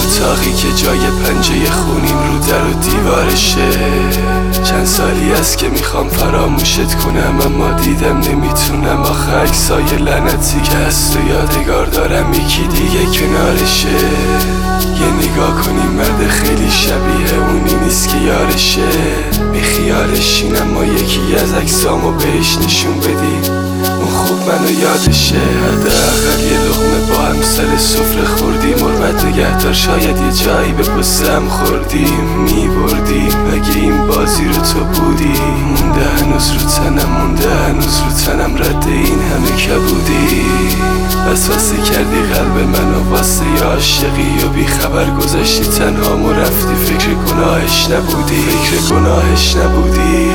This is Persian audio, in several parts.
اتاقی که جای پنجه خونیم رو در و دیوارشه. چند سالی است که میخوام فراموشت کنم، اما دیدم نمیتونم. آخه عکسای لعنتی که هست و یادگار دارم، یکی دیگه کنارشه. یه نگاه کنیم مرد خیلی شبیه اونی نیست که یارشه. بی خیالشین اما یکی از عکسامو بهش نشون بدی، اون خوب منو یادشه. حداقل یه لقمه با هم سر سفره خوردیم. حرمت نگهدار شاید یه جایی به پسم خوردیم. میبردیم اگه این بازی رو تو بودی. مونده هنوز رو تنم، مونده هنوز رو تنم رد این همه کبودی. وسوسه کردی قلب منو واسه یه عاشقی و بی خبر گذاشتی تنهام و رفتی. فکر گناهش نبودی، فکر گناهش نبودی.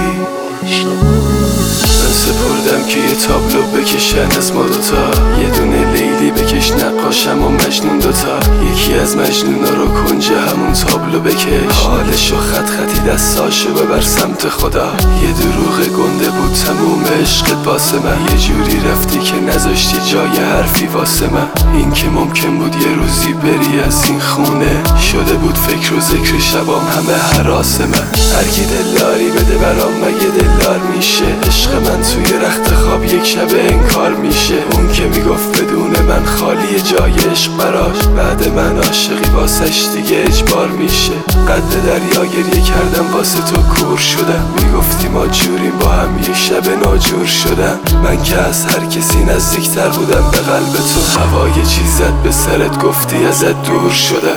من سپردم که یه تابلو بکشن از ما دوتا، یه دونه لیلی بکش نقاشم و مجنون دوتا. یکی از مجنونا رو کنج همون تابلو بکش، حالشو خط خطی دستاشو ببر سمت خدا. یه دروغ گنده بود تموم عشقت واسه من، یه جوری رفتی که نذاشتی جای حرفی واسه من. این که ممکن بود یه روزی بری از این خونه، شده بود فکر و ذکر شبام همه هراس من. هرکی دلداری بده برام مگه دلدار میشه؟ عشق من توی رخت خواب یک شب انکار میشه. اون که میگفت بدون من خالی جای عشق براش، بعد من عاشقی واسش دیگه اجبار میشه. قد دریا گریه کردم واسه تو کور شدم، میگفتی ما جوریم با هم یک شب ناجور شدم. من که از هر کسی نزدیکتر بودم به قلب تو، هوای چیزت به سرت گفتی ازت دور شدم.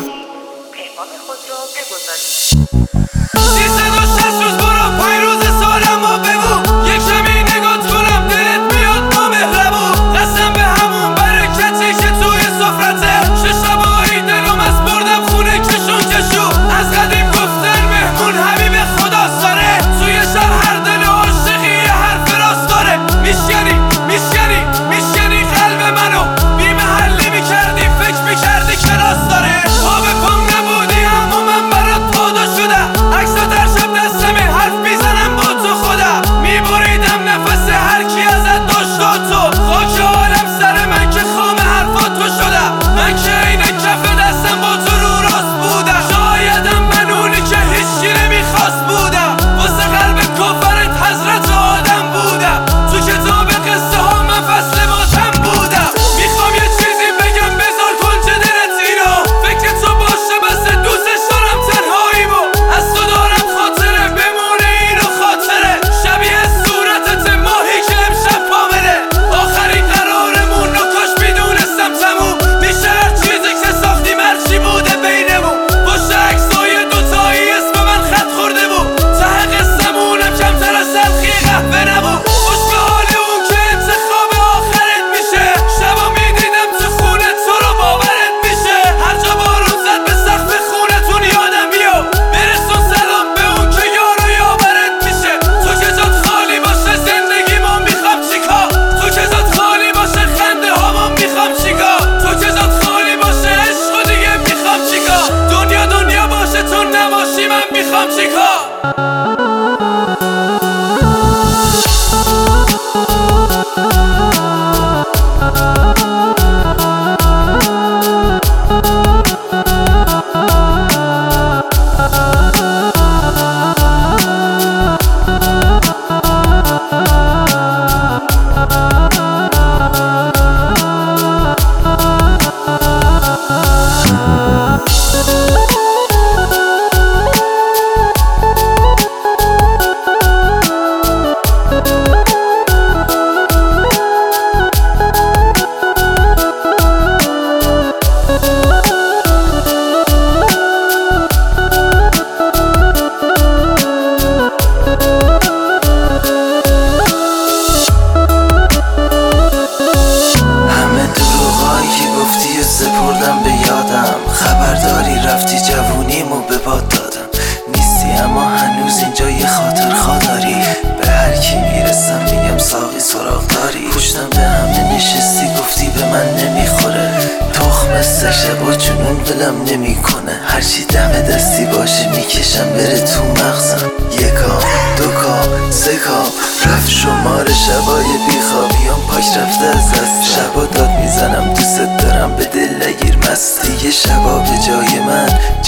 سپردم به یادم، خبرداری رفتی جوونیمو به باد دادم. نیستی اما هنوز اینجا یه خاطر خاداری، به هر کی میرسم میگم ساقی سراغ داری. پشتم به همه نشستی گفتی به من نمیخوره، تخم سگ شبا جنون ولم نمیکنه. هرچی دم دستی باشه میکشم بره تو مغزم. یکا دوکا سکا رفت شمار شبای بیخوابیام پاک رفته از دست. شبا داد میزنم دوست دارم به دل نگیر مستی. یه شبا به جای من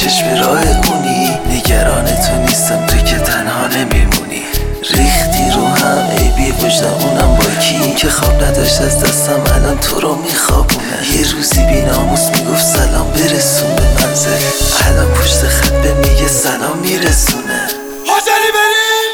چشم راه اونی، نگران تو نیستم تو که تنها نمیمونی. ریختی رو هم ای بی وجدان اونم با کی، اون که خواب نداشت از دستم الان تو رو میخوابونه. یه روزی بی ناموس میگفت سلام برسون به منزل، الان پشت خط به میگه سلام میرسونه. حاضری بریم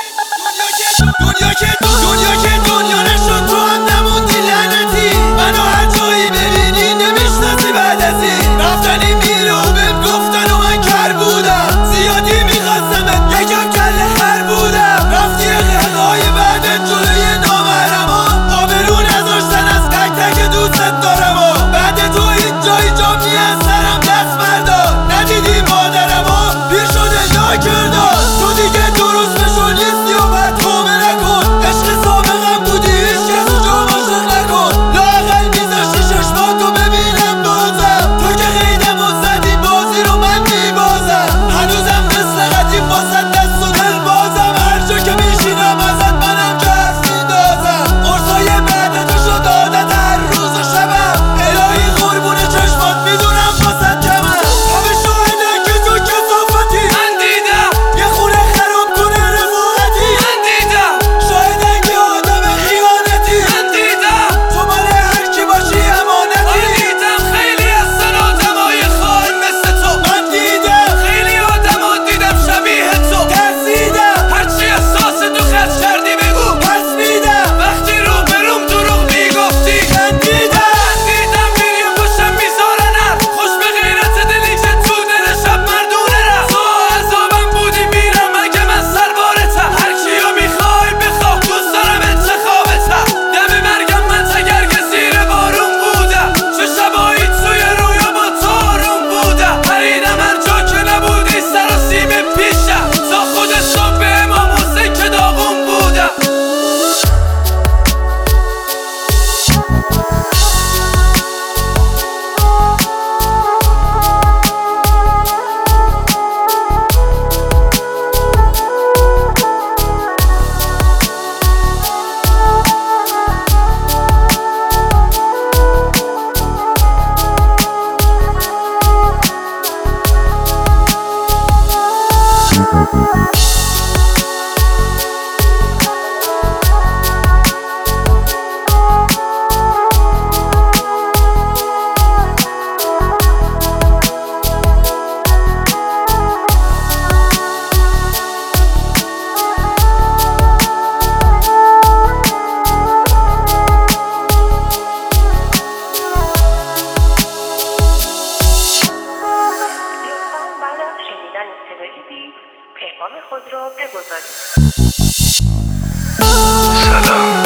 دنیا که دنیا نشد تو هم نموندی لعنتی. منو هر جایی ببینی نمیشناسی بعد از این رفتنی میره و بهم گفتن و من کر بودم. زیادی میخواستمت یکم کله خر بودم. رفتی اقلقای بعدت جلوی نامحرمان، آبرو نذاشتن از تک تک دوستت دارم و بعد تو اینجا میان سرم دست بردار. ندیدی مادرم و پیر شده ناکردار. تو دیگه درست بشو نیستی و بعد توبه نکن. عشق سابقم بودی هیچ کس و جام عاشق نکن. لااقل میذاشتی چشماتو ببینم بازم. تو که غیدم و زدی بازی رو من میبازم. هنوزم مثل قدیم واسه دست و دل بازم. هر جا که میشینم ازت منم جرس میندازم. قرصای بعد تو شد عادت هر روز و شبم. الهی قربون چشمات میدونم واسه کمم. همه شاهده که تو کثافتی من دیدم. یه خونه خراب کنه رفاقتی من دیدم. شاهدن که آدم خیانتی من دیدم. تو مال هر کی باشی امانتی من دیدم. خیلی هستن آدمای خائن مثل تو من دیدم. خیلی آدما دیدم شبیه تو ترسیدم. هرچی احساس تو خرج کردی بگو پس میدم. وقتی رو بروم دروغ میگفتی من دیدم میری و پشتم میذارنم. خوش به غیرت دلی که تو دل شب مردونه رفت. تو عذابم بودی میرم اگه من سربارتم. هر کیو میخوای بخواه دوست دارم انتخابتم. دم مرگم من تگرگ زیر بارون بودم. چه شبایی توی رویا با تو آروم بودم. پریدم هر جا که نبودی سر و سیم پیشم. تا خود صبح به امام حسین که داغون بودم. بعد از شنیدن صدای بیت پیغام خود را بگذارید. سلام